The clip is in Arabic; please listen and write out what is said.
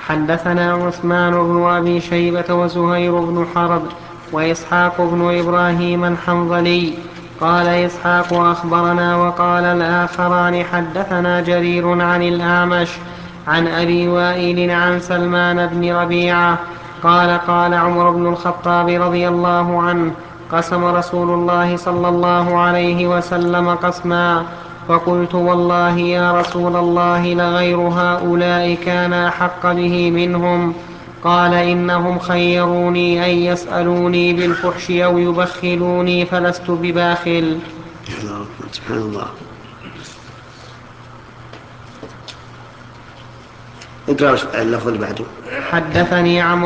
حدثنا عثمان بن أبي شيبة وزهير بن حرب وإسحاق بن إبراهيم الحنظلي. قال إسحاق أخبرنا، وقال الآخران حدثنا جرير عن الأعمش عن أبي وائل عن سلمان بن ربيعة قال قال عمر بن الخطاب رضي الله عنه: قسم رسول الله صلى الله عليه وسلم قسما، فقلت: والله يا رسول الله لغير هؤلاء كان أحق به منهم. قال: إنهم خيروني أن يسألوني بالفحش أو يبخلوني فلست بباخل. سبحان الله. اقرأ اللفظ اللي بعده. حدثني عمرو